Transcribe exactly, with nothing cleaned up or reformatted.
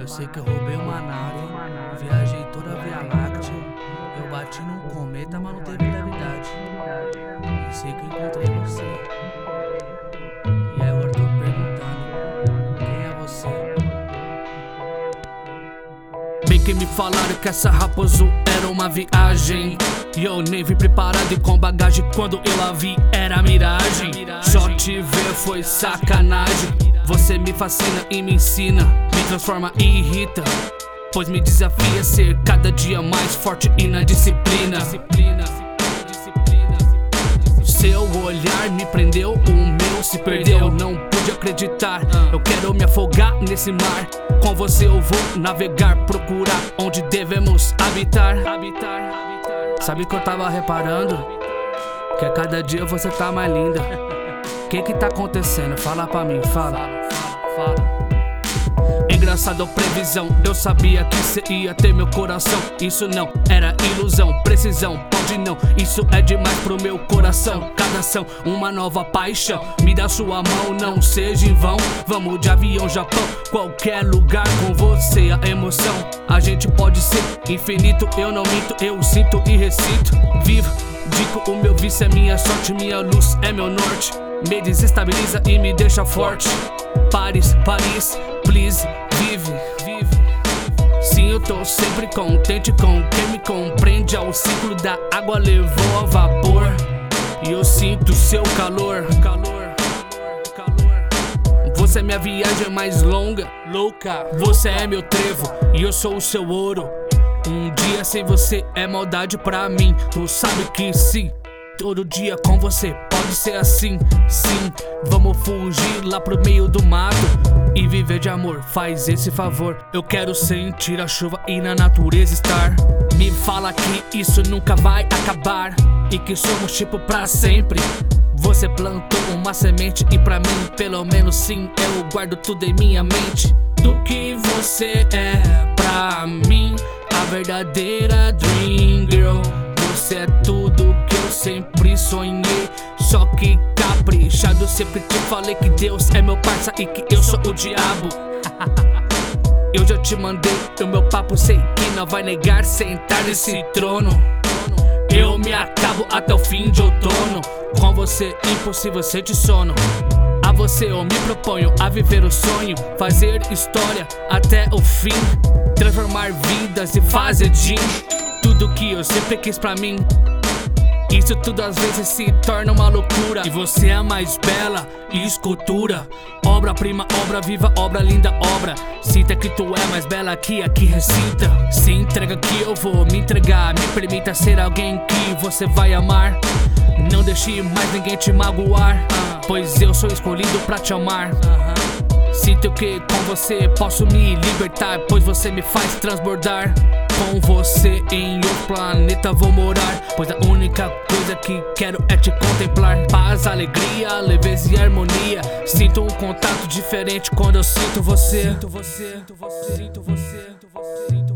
Eu sei que eu roubei uma nave, viajei toda a Via Láctea. Eu bati num cometa, mas não teve gravidade. E sei que eu encontrei você. E aí agora eu tô perguntando, quem é você? Bem que me falaram que essa Raposo era uma viagem, e eu nem vim preparado e com bagagem. Quando eu a vi era miragem. Só te ver foi sacanagem. Você me fascina e me ensina, me transforma e irrita, pois me desafia a ser cada dia mais forte e na disciplina. Seu olhar me prendeu, o meu se perdeu. Não pude acreditar, eu quero me afogar nesse mar. Com você eu vou navegar, procurar onde devemos habitar. Sabe que eu tava reparando? Que a cada dia você tá mais linda. Que que tá acontecendo? Fala pra mim, fala, fala, fala. Engraçado, previsão, eu sabia que cê ia ter meu coração. Isso não era ilusão, precisão, pode não. Isso é demais pro meu coração. Cada ação, uma nova paixão. Me dá sua mão, não seja em vão. Vamos de avião, Japão, qualquer lugar com você. A emoção, a gente pode ser infinito. Eu não minto, eu sinto e recito. Vivo, digo, o meu vício é minha sorte. Minha luz é meu norte, me desestabiliza e me deixa forte. Paris, Paris, please, vive, vive. Sim, eu tô sempre contente com quem me compreende. Ao ciclo da água levou a vapor, e eu sinto seu calor, calor, calor. Você é minha viagem mais longa, louca. Você é meu trevo e eu sou o seu ouro. Um dia sem você é maldade pra mim. Tu sabe que sim, todo dia com você pode ser assim. Sim, vamos fugir lá pro meio do mato e viver de amor, faz esse favor. Eu quero sentir a chuva e na natureza estar. Me fala que isso nunca vai acabar e que somos tipo pra sempre. Você plantou uma semente e pra mim, pelo menos sim, eu guardo tudo em minha mente. Do que você é pra mim, a verdadeira Dream Girl. Você é tudo que eu sempre sonhei, só que caprichado. Sempre te falei que Deus é meu parça e que eu sou o diabo. Eu já te mandei o meu papo, sei que não vai negar sentar nesse trono. Eu me acabo até o fim de outono. Com você impossível ser de sono. A você eu me proponho a viver o sonho, fazer história até o fim, transformar vidas e fazer din. Tudo que eu sempre quis pra mim, isso tudo às vezes se torna uma loucura. E você é a mais bela escultura, obra-prima, obra viva, obra linda, obra. Sinta que tu é mais bela que a que recita. Se entrega que eu vou me entregar, me permita ser alguém que você vai amar. Não deixe mais ninguém te magoar, pois eu sou escolhido pra te amar. Sinto que com você posso me libertar, pois você me faz transbordar. Com você em outro planeta vou morar, pois a única coisa que quero é te contemplar. Paz, alegria, leveza e harmonia. Sinto um contato diferente quando eu sinto você. Sinto você, sinto você, sinto você, sinto você.